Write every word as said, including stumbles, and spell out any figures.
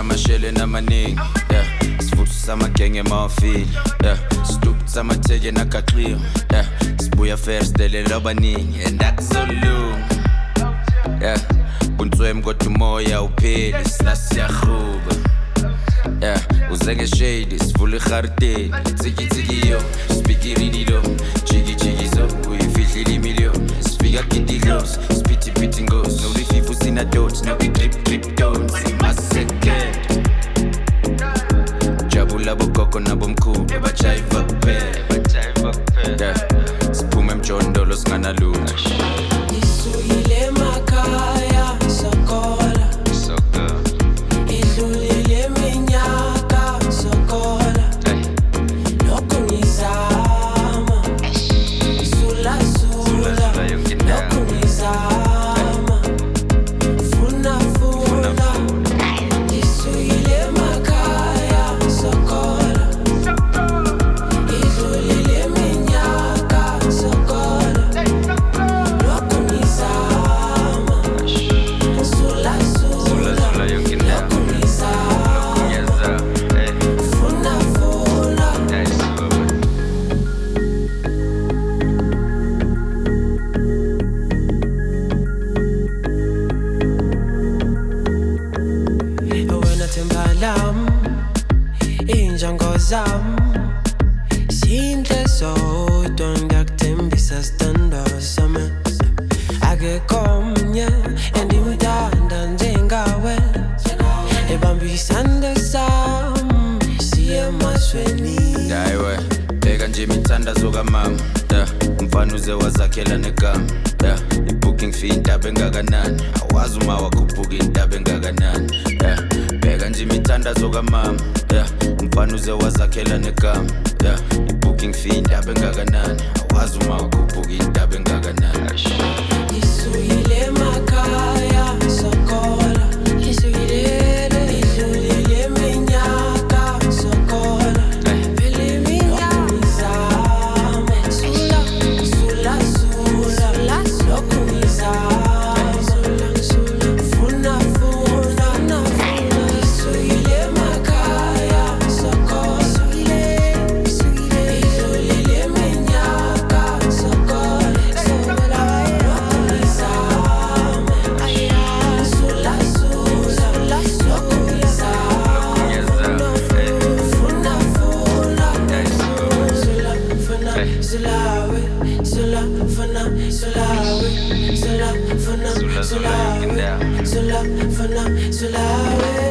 samashele namaningi, yeah. Sifuthi samagenge mawafili, yeah. Stupid samatheke nakaxhiyo, yeah. Sibuya first delela abaningi and akusolunga, yeah. Buntswem kodwa umoya upheli sasiyakhuba, yeah. Uzenge shade sivula igarden tsiki tsiki yo speakiri lo jigi jigi zo uyifihlile million sifika kindilos spiti piti ngos no rififu sina dots no drip drip tones maseke jabula bokoko na bomkhulu bajayiva kuphela bajayiva kuphela siphume emjondolo singana lutho isuyile makhaya sokola sokola idlulile minyaka sokola lokho ngizama sula sula lokho ngizama funa funa isuyile makhaya sokola idlulile minyaka sokola lokho ngizama sula sula lokho ngizama funa funa wena themba lam injongo zam sinhle sodwa ngiyakuthembisa sithando sami akekho mnye endimthanda njengawe ebamba isandla sam siye emasweni Daiwe, bheka nje imithandazo kamama, yeah. Umfana uze wazakhela negama, yeah. I-booking fee intaba engakanani, awazi uma wakhuphuka intaba engakanani, yeah. Bheka nje imithandazo kamama, yeah. Umfana uze wazakhela negama, yeah. I-booking fee intaba engakanani, awazi uma wakhuphuka intaba engakanani. isuyile makhaya sokola isuyile idlulile minyaka sokola phela iminyaka ngizama sula sula sula lokho ngizama funa funa isuyile makhaya sokola idlulile minyaka sokola lokho ngizama sula sula lokho ngizama funa funa sula funa sulawe sula funa sulawe sula funa sulawe sula funa sulawe